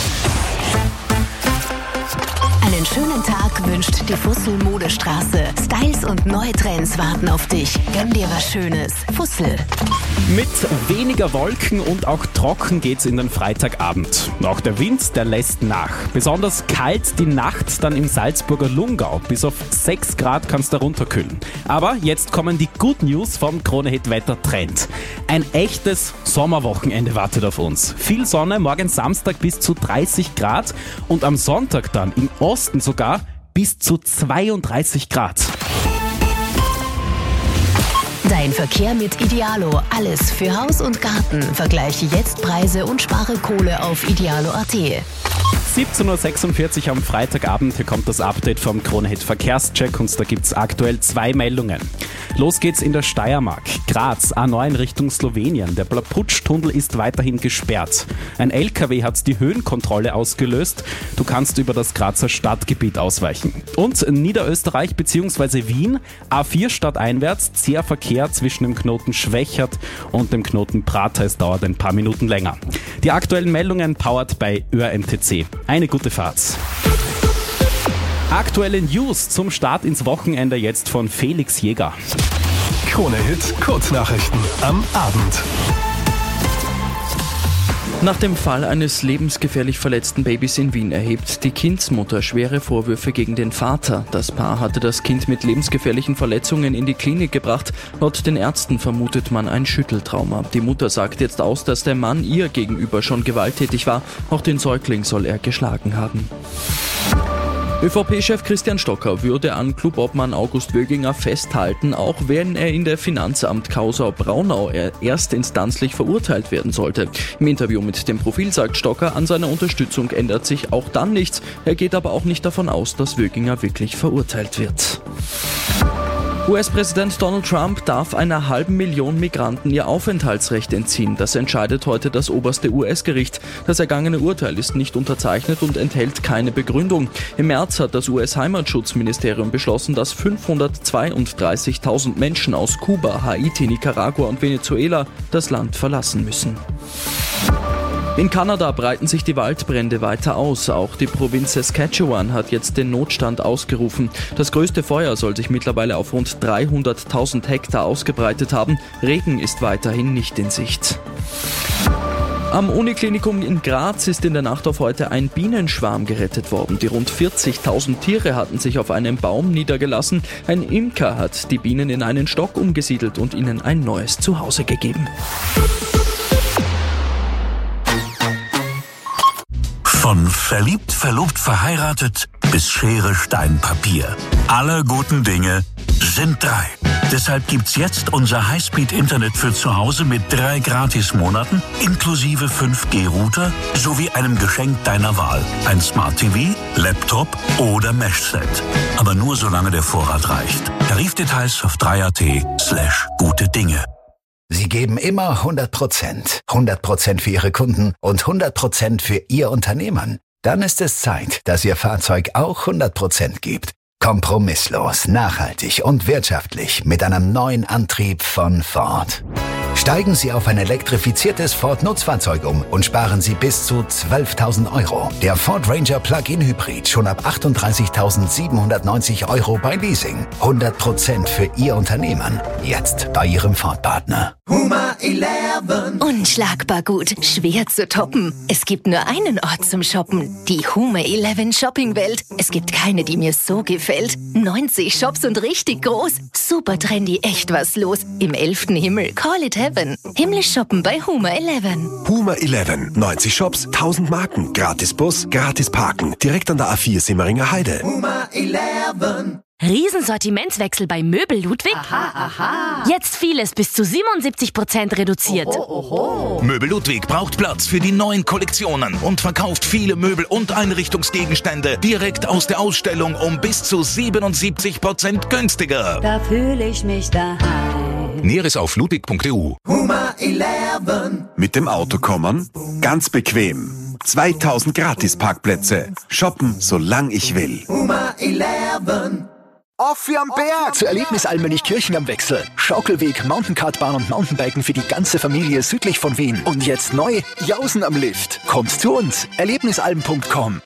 Einen schönen Tag wünscht die Fussel Modestraße. Styles und neue Trends warten auf dich. Gönn dir was Schönes. Fussel. Mit weniger Wolken und auch trocken geht's in den Freitagabend. Auch der Wind, der lässt nach. Besonders kalt die Nacht dann im Salzburger Lungau. Bis auf sechs Grad kann's da runterkühlen. Aber jetzt kommen die Good News vom Krone-Hit Wetter Trend. Ein echtes Sommerwochenende wartet auf uns. Viel Sonne, morgen Samstag bis zu dreißig Grad und am Sonntag dann im Osten sogar bis zu zweiunddreißig Grad. Dein Verkehr mit Idealo. Alles für Haus und Garten. Vergleiche jetzt Preise und spare Kohle auf idealo punkt a t. siebzehn Uhr sechsundvierzig am Freitagabend. Hier kommt das Update vom Krone-Hit Verkehrscheck und da gibt's aktuell zwei Meldungen. Los geht's in der Steiermark. Graz, A neun Richtung Slowenien. Der Blaputsch-Tunnel ist weiterhin gesperrt. Ein L K W hat die Höhenkontrolle ausgelöst. Du kannst über das Grazer Stadtgebiet ausweichen. Und Niederösterreich bzw. Wien, A vier stadteinwärts, zäher Verkehr zwischen dem Knoten Schwächert und dem Knoten Prater. Es dauert ein paar Minuten länger. Die aktuellen Meldungen powered bei Ö R M T C. Eine gute Fahrt. Aktuelle News zum Start ins Wochenende jetzt von Felix Jäger. Krone-Hit Kurznachrichten am Abend. Nach dem Fall eines lebensgefährlich verletzten Babys in Wien erhebt die Kindsmutter schwere Vorwürfe gegen den Vater. Das Paar hatte das Kind mit lebensgefährlichen Verletzungen in die Klinik gebracht. Laut den Ärzten vermutet man ein Schütteltrauma. Die Mutter sagt jetzt aus, dass der Mann ihr gegenüber schon gewalttätig war. Auch den Säugling soll er geschlagen haben. ÖVP-Chef Christian Stocker würde an Clubobmann August Wöginger festhalten, auch wenn er in der Finanzamt-Causa Braunau erstinstanzlich verurteilt werden sollte. Im Interview mit dem Profil sagt Stocker, an seiner Unterstützung ändert sich auch dann nichts. Er geht aber auch nicht davon aus, dass Wöginger wirklich verurteilt wird. U S-Präsident Donald Trump darf einer halben Million Migranten ihr Aufenthaltsrecht entziehen. Das entscheidet heute das oberste U S-Gericht. Das ergangene Urteil ist nicht unterzeichnet und enthält keine Begründung. Im März hat das U S-Heimatschutzministerium beschlossen, dass fünfhundertzweiunddreißigtausend Menschen aus Kuba, Haiti, Nicaragua und Venezuela das Land verlassen müssen. In Kanada breiten sich die Waldbrände weiter aus. Auch die Provinz Saskatchewan hat jetzt den Notstand ausgerufen. Das größte Feuer soll sich mittlerweile auf rund dreihunderttausend Hektar ausgebreitet haben. Regen ist weiterhin nicht in Sicht. Am Uniklinikum in Graz ist in der Nacht auf heute ein Bienenschwarm gerettet worden. Die rund vierzigtausend Tiere hatten sich auf einem Baum niedergelassen. Ein Imker hat die Bienen in einen Stock umgesiedelt und ihnen ein neues Zuhause gegeben. Von verliebt, verlobt, verheiratet bis Schere, Stein, Papier. Alle guten Dinge sind drei. Deshalb gibt's jetzt unser Highspeed-Internet für zu Hause mit drei Gratismonaten inklusive fünf G Router sowie einem Geschenk deiner Wahl. Ein Smart T V, Laptop oder Mesh-Set. Aber nur solange der Vorrat reicht. Tarifdetails auf drei.at slash gute Dinge. Sie geben immer hundert Prozent. hundert Prozent für Ihre Kunden und hundert Prozent für Ihr Unternehmen. Dann ist es Zeit, dass Ihr Fahrzeug auch hundert Prozent gibt. Kompromisslos, nachhaltig und wirtschaftlich mit einem neuen Antrieb von Ford. Steigen Sie auf ein elektrifiziertes Ford-Nutzfahrzeug um und sparen Sie bis zu zwölftausend Euro. Der Ford Ranger Plug-in Hybrid schon ab achtunddreißigtausendsiebenhundertneunzig Euro bei Leasing. hundert Prozent für Ihr Unternehmen. Jetzt bei Ihrem Ford-Partner. Huma elf. Unschlagbar gut, schwer zu toppen. Es gibt nur einen Ort zum Shoppen, die Huma elf Shopping-Welt. Es gibt keine, die mir so gefällt. neunzig Shops und richtig groß. Super trendy, echt was los. Im elften Himmel, call it heaven. Himmlisch shoppen bei Huma elf. Huma elf, neunzig Shops, tausend Marken, gratis Bus, gratis Parken. Direkt an der A vier Simmeringer Heide. Huma elf. Riesensortimentswechsel bei Möbel Ludwig. Aha, aha. Jetzt vieles bis zu siebenundsiebzig Prozent reduziert. Oho, oho. Möbel Ludwig braucht Platz für die neuen Kollektionen und verkauft viele Möbel und Einrichtungsgegenstände direkt aus der Ausstellung um bis zu siebenundsiebzig Prozent günstiger. Da fühle ich mich daheim. Näheres auf ludwig punkt e u. Huma elf. Mit dem Auto kommen? Ganz bequem. zweitausend Gratis-Parkplätze. Shoppen, solang ich will. Huma elf. Auf für am Berg! Zur Erlebnisalm Münchkirchen am Wechsel. Schaukelweg, Mountainkartbahn und Mountainbiken für die ganze Familie südlich von Wien. Und jetzt neu, Jausen am Lift. Kommt zu uns, erlebnisalm punkt com.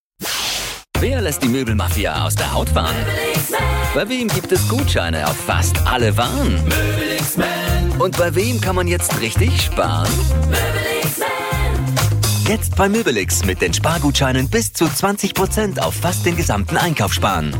Wer lässt die Möbelmafia aus der Haut fahren? Bei wem gibt es Gutscheine auf fast alle Waren? Und bei wem kann man jetzt richtig sparen? Jetzt bei Möbelix mit den Spargutscheinen bis zu zwanzig Prozent auf fast den gesamten Einkauf sparen.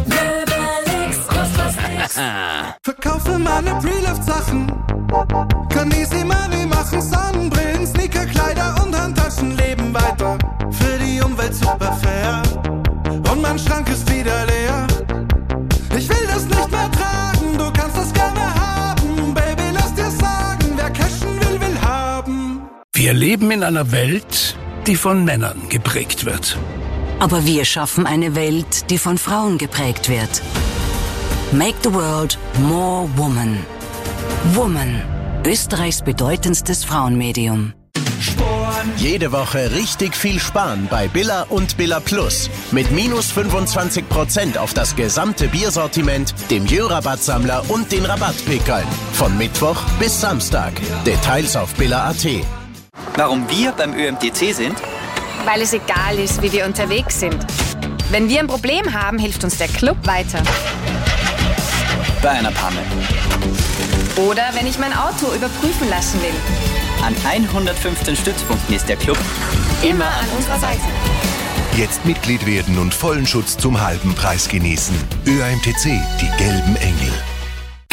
Verkaufe meine Pre-Loved-Sachen. Kann easy money machen. Sonnenbrillen, Sneaker, Kleider und Handtaschen leben weiter. Für die Umwelt super fair. Und mein Schrank ist wieder leer. Ich will das nicht mehr tragen. Du kannst das gerne haben. Baby, lass dir sagen. Wer cashen will, will haben. Wir leben in einer Welt, die von Männern geprägt wird. Aber wir schaffen eine Welt, die von Frauen geprägt wird. Make the world more woman. Woman, Österreichs bedeutendstes Frauenmedium. Jede Woche richtig viel sparen bei Billa und Billa Plus. Mit minus fünfundzwanzig Prozent auf das gesamte Biersortiment, dem Jö-Rabattsammler und den Rabattpickeln. Von Mittwoch bis Samstag. Details auf billa punkt at. Warum wir beim Ö M T C sind? Weil es egal ist, wie wir unterwegs sind. Wenn wir ein Problem haben, hilft uns der Club weiter. Bei einer Panne. Oder wenn ich mein Auto überprüfen lassen will. An hundertfünfzehn Stützpunkten ist der Club immer an unserer Seite. Jetzt Mitglied werden und vollen Schutz zum halben Preis genießen. Ö M T C, die gelben Engel.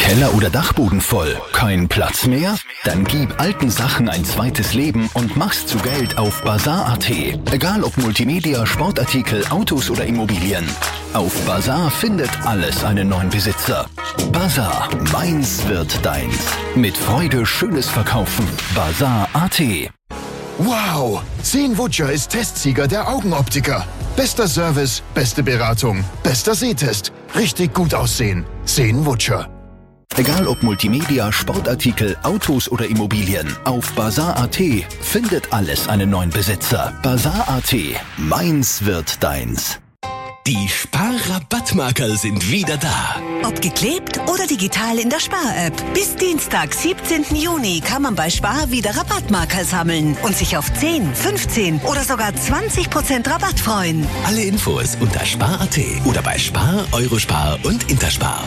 Keller oder Dachboden voll? Kein Platz mehr? Dann gib alten Sachen ein zweites Leben und mach's zu Geld auf Bazar punkt at. Egal ob Multimedia, Sportartikel, Autos oder Immobilien. Auf Bazar findet alles einen neuen Besitzer. Bazar, meins wird deins. Mit Freude schönes Verkaufen. Bazar punkt at. Wow! Seen Wutscher ist Testsieger der Augenoptiker. Bester Service, beste Beratung, bester Sehtest. Richtig gut aussehen. Seen Wutscher. Egal ob Multimedia, Sportartikel, Autos oder Immobilien. Auf Bazar punkt at findet alles einen neuen Besitzer. Bazar punkt at. Meins wird deins. Die Sparrabattmarker sind wieder da. Ob geklebt oder digital in der Spar-App. Bis Dienstag, siebzehnten Juni kann man bei Spar wieder Rabattmarker sammeln und sich auf zehn, fünfzehn oder sogar zwanzig Prozent Rabatt freuen. Alle Infos unter Spar punkt at oder bei Spar, Eurospar und Interspar.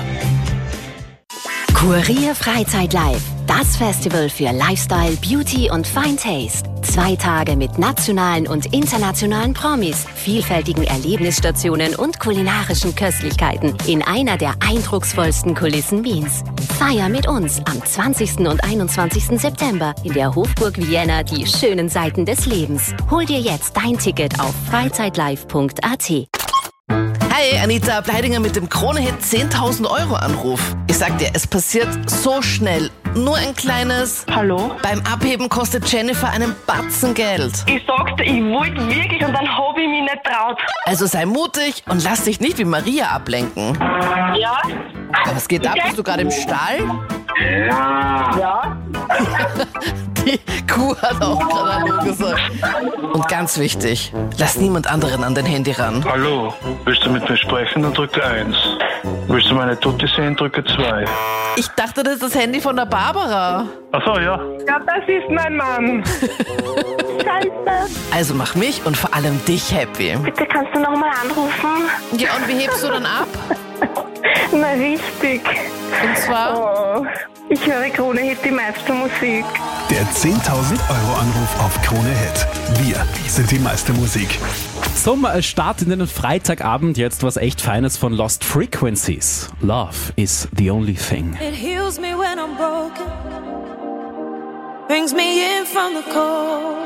Kurier Freizeit Live, das Festival für Lifestyle, Beauty und Fine Taste. Zwei Tage mit nationalen und internationalen Promis, vielfältigen Erlebnisstationen und kulinarischen Köstlichkeiten in einer der eindrucksvollsten Kulissen Wiens. Feier mit uns am zwanzigsten und einundzwanzigsten September in der Hofburg Vienna die schönen Seiten des Lebens. Hol dir jetzt dein Ticket auf freizeitlive punkt at. Hi, Anita Bleidinger mit dem Krone-Hit zehntausend Euro Anruf. Ich sag dir, es passiert so schnell. Nur ein kleines Hallo. Beim Abheben kostet Jennifer einen Batzen Geld. Ich sagte, ich wollte wirklich und dann habe ich mich nicht traut. Also sei mutig und lass dich nicht wie Maria ablenken. Ja? Was geht ab? Bist du gerade im Stall? Ja. Die Kuh hat auch gerade Hallo gesagt. Und ganz wichtig, lass niemand anderen an dein Handy ran. Hallo, willst du mit mir sprechen, dann drücke eins. Willst du meine Tutti sehen, drücke zwei. Ich dachte, das ist das Handy von der Barbara. Ach so, ja. Ja, das ist mein Mann. Scheiße. Also mach mich und vor allem dich happy. Bitte kannst du nochmal anrufen? Ja, und wie hebst du dann ab? Na, richtig. Und zwar? Oh, ich höre Krone Hit, die meiste Musik. Der zehntausend Euro Anruf auf Krone Hit. Wir sind die meiste Musik. Zum Start in den Freitagabend jetzt was echt Feines von Lost Frequencies. Love is the only thing. It heals me when I'm broken, brings me in from the cold,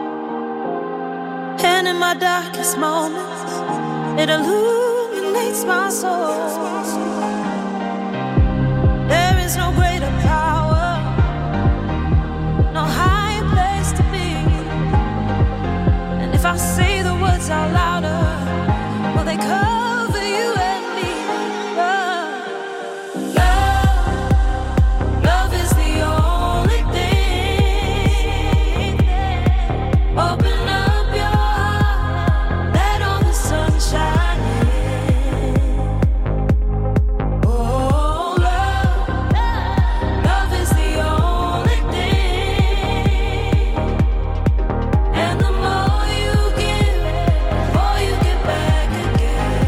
and in my darkest moments, it illuminates my soul. There is no greater power, no higher place to be, and if I say the words out louder, will they cover you and me? Love, love, love is the only thing. Open up your heart, let all the sun shine in. Oh, love, love is the only thing. And the more you give, the more you get back again.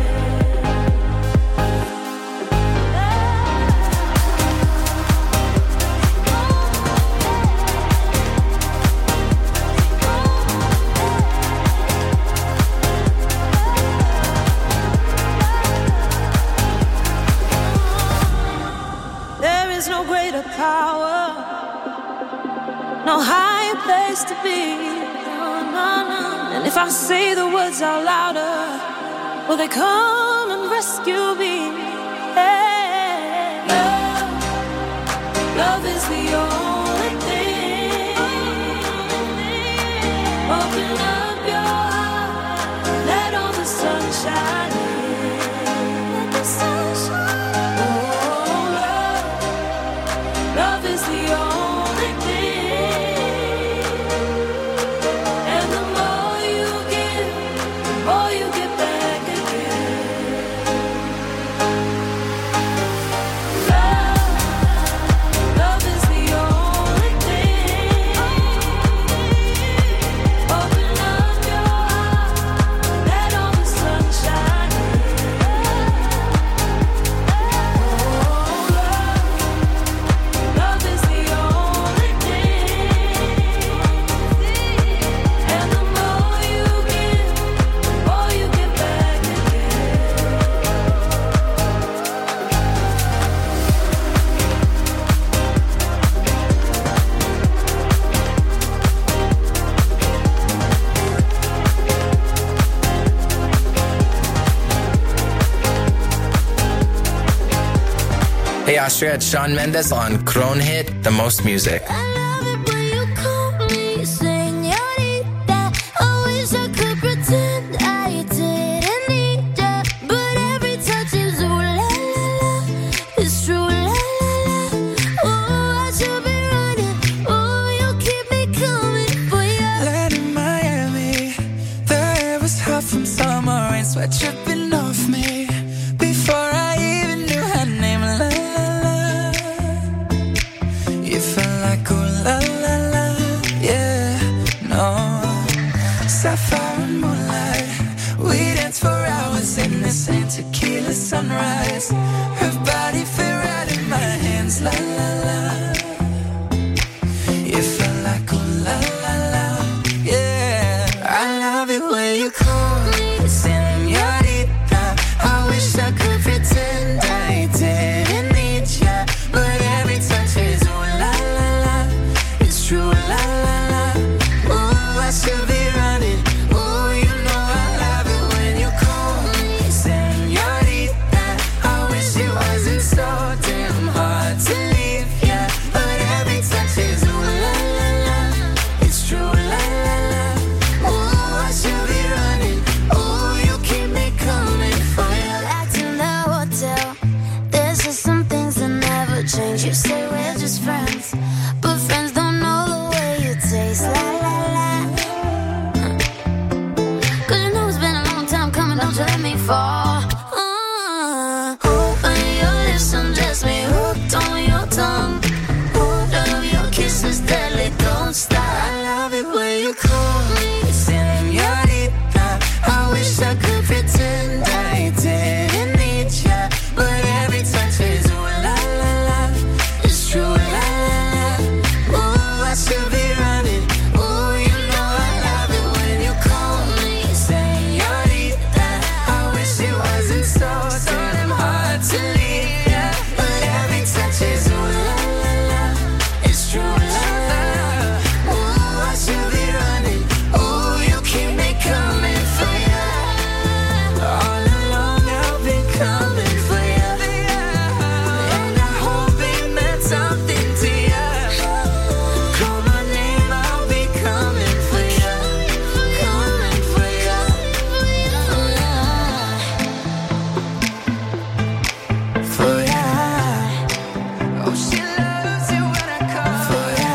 There is no greater power, no higher place to be. No, no, no. And if I say the words out louder, will they come and rescue me? Hey, love, love is the only thing. Open up your heart, let all the sun shine in. Let the sun shine. Oh, love, love is the only thing. And the more you give, the more you get back again. Love, love is the only thing. Open up your heart, let all the sun shine in. Oh, love, love is the only Hey Austria, it's Shawn Mendes on Krone Hit, the most music. Sweat dripping off me before I even knew her name. La la la, you felt like ooh la la la, yeah, no. Sapphire and moonlight, we danced for hours in the same tequila sunrise. Her body fit right in my hands, la la la. You felt like ooh la la la, yeah. I love it when you call me. I wish I could pretend I didn't need ya, but every touch is ooh la la la. It's true, la la la. Ooh, I should be running. Ooh, you know I love it when you call me señorita. I wish it wasn't so damn hard to leave ya, but every touch is ooh la la la. It's true, la la la. Ooh, I should be running. Ooh, you keep me coming for ya. Change. You say we're just friends, but friends don't know the way you taste. La la la. Cause you know it's been a long time coming, don't you let me fall. Uh, open your lips and dress me hooked on your tongue. Oh, love your kisses deadly, don't stop. I love it when you call me señorita. I wish I could pretend I didn't need ya, but every touch is ooh la la la. True, la la la. Ooh, I should be running. Ooh, you know I love it when you call me señorita. I wish it wasn't so damn hard to leave ya, but every touch is ooh la la la. It's true, la la la. Ooh, I should be running. Ooh, you keep me coming for ya. All along I've been coming for ya. And I hope it meant something to ya. Call my name, I'll be coming for ya. Coming for ya. For ya. Oh, she loves it when I call for ya.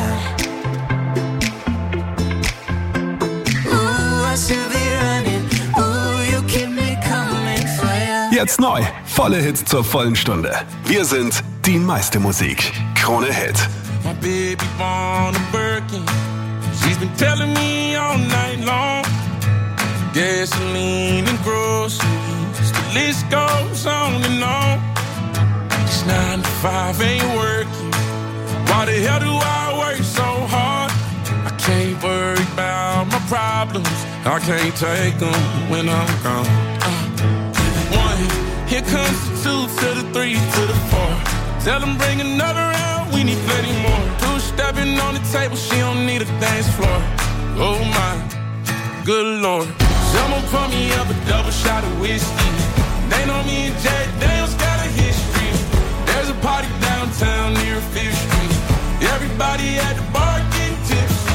Ooh, I should be running. Ooh, you keep me coming for ya. Jetzt neu. Volle Hits zur vollen Stunde. Wir sind die meiste Musik. Krone Hit. My baby born a Birkin. She's been telling me all night long. Gasoline and groceries, the list goes on and on. This nine to five ain't working. Why the hell do I work so hard? I can't worry about my problems. I can't take them when I'm gone. Uh, one, here comes the two to the three to the four. Tell them bring another round, we need plenty more. Two stepping on the table, she don't need a dance floor. Oh my, good lord. Someone pour me up a double shot of whiskey. They know me and Jack Daniels got a history. There's a party downtown near Fifth Street. Everybody at the bar getting tipsy.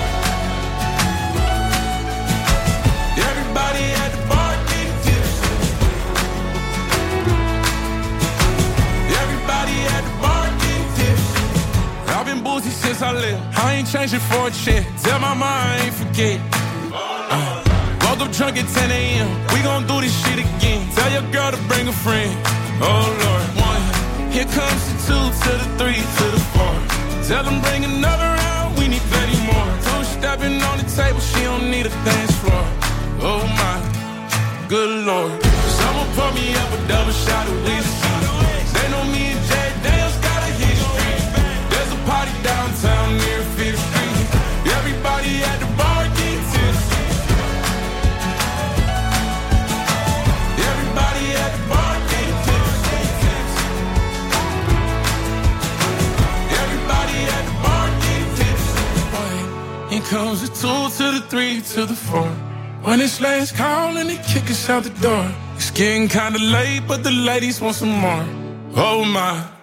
Everybody at the bar getting tipsy. Everybody at the bar getting tipsy. I've been boozy since I left. I ain't changing for a check. Tell my mom I ain't forget. Uh, woke up drunk at ten a.m. We gon' do this shit again. Tell your girl to bring a friend. Oh Lord. One, here comes the two to the three to the four. Tell them bring another round, we need plenty more. Two stepping on the table, she don't need a dance floor. Oh my, good lord. Someone pour me up a double shot of whiskey. They know me and Jack Daniels got a history. There's a party downtown near Fifth Street. Everybody at the bar getting tipsy. Everybody at the bar getting tipsy. Everybody at the bar getting tipsy. Here comes the two to the three to the four. When it's last call and they kick us out the door. It's getting kinda late, but the ladies want some more. Oh my.